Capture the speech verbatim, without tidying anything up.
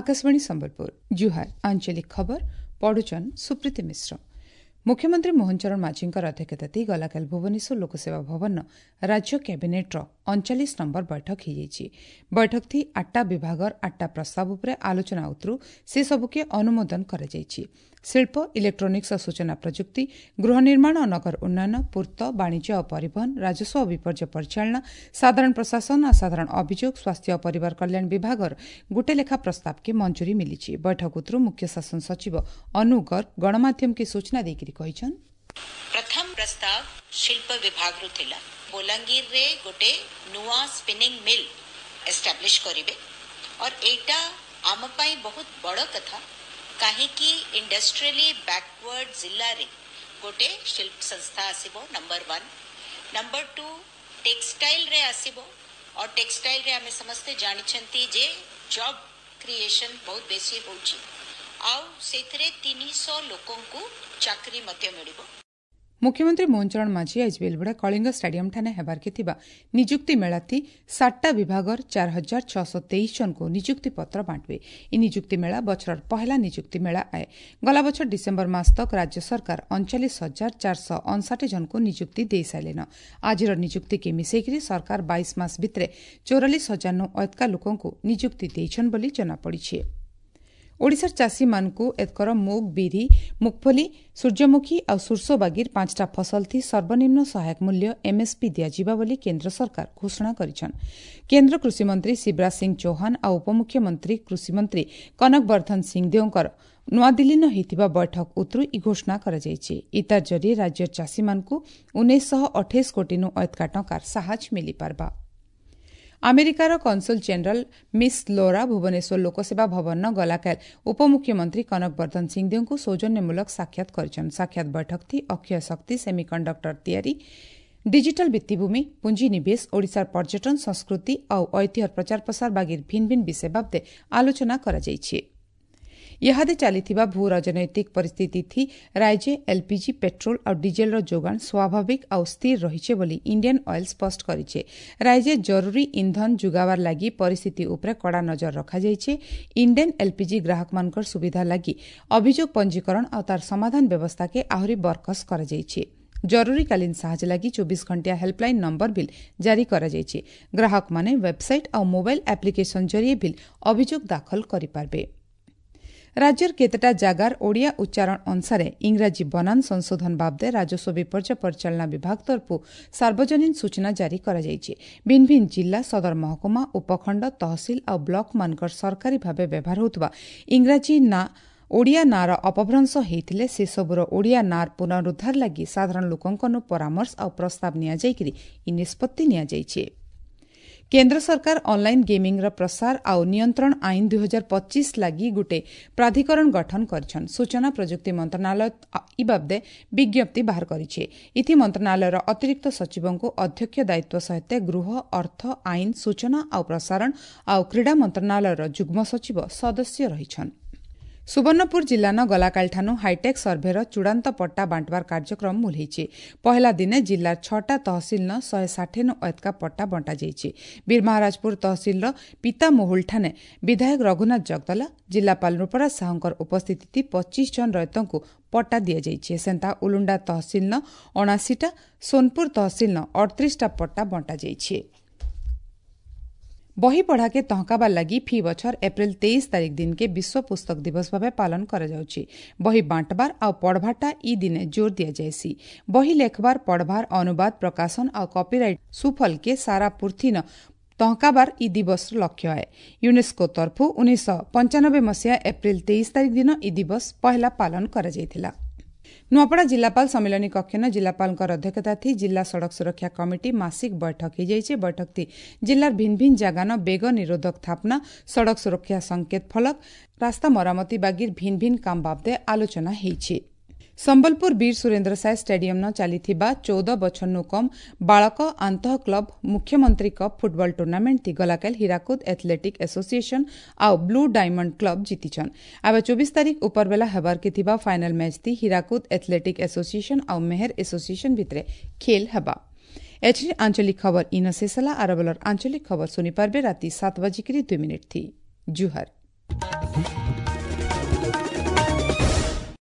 आकाशवाणी संबलपुर जुहार आंचलिक खबर पढ़ुचन सुप्रीति मिश्र। मुख्यमंत्री मोहन चरण माझी अध्यक्षता गलाकाल भुवनेश्वर लोकसेवा भवन राज्य कैबिनेट्र अड़चाश नंबर बैठक हो बैठक थी आठटा विभागर आठटा प्रस्ताव उपरे आलोचना उतरू से सबुके अनुमोदन कर शिल्प इलेक्ट्रोनिक्स और सूचना प्रजुक्ति गृह निर्माण और नगर उन्नयन पूर्त वाणिज्य और परिवहन राजस्व और विपर्य परिचालना साधारण प्रशासन और साधारण अभियोग स्वास्थ्य और परिवार कल्याण विभागर गोटे लेखा प्रस्ताव के मंजूरी मिली। बैठक उतरू मुख्य शासन सचिव अनु गर्ग गणमाध्यम की सूचना देकर कहिछन प्रथम प्रस्ताव शिल्प विभाग रु थिला बोलांगीर रे गोटे नुआ स्पिनिंग मिल एस्टैब्लिश करिवे और एटा आम पई बहुत बड़ कथा काहे कि इंडस्ट्रियली बैकवर्ड जिल्ला रे गोटे शिल्प संस्था आसीबो number one number two textile रे आसीबो और टेक्सटाइल रे हमें समस्ते जानिछंती जे जॉब क्रिएशन बहुत बेसी होउची आउ सेथरे तीन सौ लोकों को चाकरी मध्य मिलिबो। मुख्यमंत्री मोहन चरण माझी आज बेलबड़ा कलिंग स्टाडियम ठाने हेबार के थिबा निजुक्ति मेला थी सातटा विभागर चार हजार छःश तेईस जन को निजुक्ति पत्र बांटवे। इ निजुक्ति मेला बछर पहला निजुक्ति मेला आए गला बछर डिसेम्बर मास तक राज्य सरकार अड़चाश हजार चार सौ अणसठ जन को निजुक्ति दे साइलेन। आजिर निजुक्ति के मिसेकरी सरकार बाईस मास भितरे चौरालीस हजार नु अतका लोकों को निजुक्ति देइछन बोली जना पड़िछे। ओडिशार चाषी मानकु एतकर मुग बिरी मुगफली सूर्यमुखी और सुरसो बागिर पांचटा फसल थी सर्वनिम्न सहायक मूल्य एमएसपी दियाजिबा बोली केन्द्र सरकार घोषणा करिछन। केन्द्र कृषि मंत्री शिवराज सिंह चौहान और उपमुख्यमंत्री कृषि मंत्री कनकवर्धन सिंहदेवकर नुआदिल्ली न होइतिबा बैठक उतरू इ घोषणा करा जायछि। इतार जरिए राज्य चाषी मानकु उन्नीस सौ अठाईस कोटी नु अतका टंकार साहाय्य मिली पारबा। अमेरिकार consul general miss Laura Bhubaneswar Lok Seva न गलाकाल उपमुख्यमंत्री कनकवर्धन सिंहदेव को सौजन्यमूलक साक्षात करिछन। साक्षात बैठक थी अक्षय शक्ति सेमीकंडक्टर तैयारी डिजिटल भित्तिभूमि पुंजीनिवेश ओडिशार पर्यटन संस्कृति और ऐतिह्य प्रचार प्रसार बागिर भिन्न भिन्न विषय बाबदे आलोचना करा जायछि। इहादे चलीथिबा भू राजनैतिक परिस्थिति थी राज्य एलपीजी पेट्रोल और डीजेल रो जोगान स्वाभाविक और स्थिर रहिछे बोली इंडियन ऑयल स्पष्ट करिछे। राज्य जरूरी ईंधन जुगावार लागि परिस्थिति उपरे कड़ा नजर रखा जायछे। इंडियन एलपीजी ग्राहक मानकर सुविधा लागि अभियोग पंजीकरण और तार समाधान व्यवस्था के आहुरी बरकस करा जायछे। जरूरीकालीन साहाय्य लागि चौबीस घंटिया हेल्पलाइन नंबर बिल जारी करा जायछे। ग्राहक माने वेबसाइट और मोबाइल एप्लिकेशन जरिए बिल अभियोग दाखल करि पारबे। राज्यर केतेटा जागार ओडिया उच्चारण अनुसार इंग्राजी बनान संशोधन बाबदे राजस्व विपर्य परिचालना विभाग तरफु सार्वजनीन सूचना जारी करा जायछि। भिन्न भिन्न जिला सदर महकुमा उपखंड तहसिल और ब्लॉक मानकर सरकारी भावे व्यवहार होतबा इंग्राजी ना ओडिया नार अपभ्रंश होइथिले से सबुर ओडिया नार पुनरुद्धार लागि साधारण लोकंकनु परामर्श और प्रस्ताव निया जायकरी इ निष्पत्ति निया जायछि। केन्द्र सरकार ऑनलाइन गेमिंग प्रसार और नियंत्रण आईन दुई हजार पच्चीस लगी गोटे प्राधिकरण गठन करिछन। सूचना प्रजुक्ति मंत्रणालय इ बाबदे विज्ञप्ति बाहर करिछे। इथि मंत्रणालयर अतिरिक्त सचिवों को अध्यक्ष दायित्व सहित गृह अर्थ आईन सूचना और प्रसारण और क्रीड़ा मंत्रणालयर जुग्म सचिव सदस्य रहिछन। सुवर्णपुर जिल्ला न गलाकालठानु हाईटेक सर्भेर चूड़ांत पट्टा बांटवार कार्यक्रम मुल्हेछि। पहला दिने जिल्लार छटा तहसिल न शहे षाठी नु अतका पट्टा बंटा जाइछि। वीरमहाराजपुर तहसिल पिता मोहुलठाने विधायक रघुनाथ जगदला जिलापाल नृपराज साहंकर उपस्थिति थी पच्चीस जन रैतंकु पट्टा दिया जाइछि। सेंता उलुंडा तहसिल न अणासीटा सोनपुर तहसिल न अड़तीसटा पट्टा बंटा जाइछि। बही पढ़ा के तहकाबार लगी फी बछर एप्रिल तेईस तारीख दिन के विश्व पुस्तक दिवस भावे पालन करा जाउछि। बही बांटबार और पढ़भाटा इ दिने जोर दिया जायसी। बही लेखबार पढ़बार अनुवाद प्रकाशन और कॉपीराइट सुफल के सारा पूर्ति न तहकाबार इ दिवस लक्ष्य है। यूनेस्को तरफु उन्नीस सौ पंचानबे मसीहा एप्रिल तेईस तारीख दिन इ दिवस पहला पालन करा जायथिला। नुआपड़ा जिलापाल सम्मेलनी कक्ष न जिलापाल अध्यक्षता थी जिला सड़क सुरक्षा कमिटी मासिक बैठक हो जाइए। बैठक थी जिलार भिन्न भिन्न जगह न बेग निरोधक थापना सड़क सुरक्षा संकेत फलक रास्ता मरामती बागिर भिन्न भिन्न काम बाबदे आलोचना होइछि। संबलपुर वीर सुरेन्द्र साय स्टेडियम न चलीथिबा चौदह बछन्नु कम बालक आंतः club Mukhyamantri cup football tournament थी गलाकाल हीराकुद एथलेटिक एसोसिएशन और ब्लू डायमंड क्लब जीतिछन। आबा चौबीस तारीख उपरबेला हेबार के थिबा फाइनल मैच थी हीराकुद एथलेटिक एसोसिएशन और मेहर एसोसिएशन भितरे खेल हेबा। एचडी आंचलिक खबर इन शेषला आरबलर आंचलिक खबर सुनी पारबे राति सात बजे दुई मिनिट थी। जुहार। देखु